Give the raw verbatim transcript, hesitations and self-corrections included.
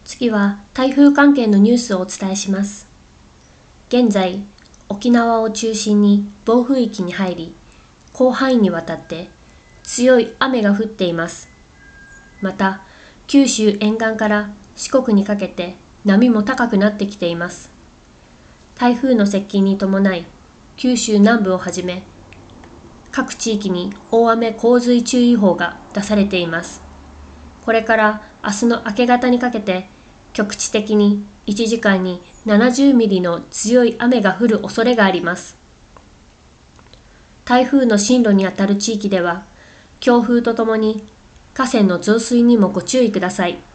次は台風関係のニュースをお伝えします。現在、沖縄を中心に暴風域に入り、広範囲にわたって強い雨が降っています。また、九州沿岸から四国にかけて波も高くなってきています。台風の接近に伴い、九州南部をはじめ、各地域に大雨洪水注意報が出されています。これから明日の明け方にかけて、局地的にいちじかんにななじゅうミリの強い雨が降る恐れがあります。台風の進路にあたる地域では、強風とともに河川の増水にもご注意ください。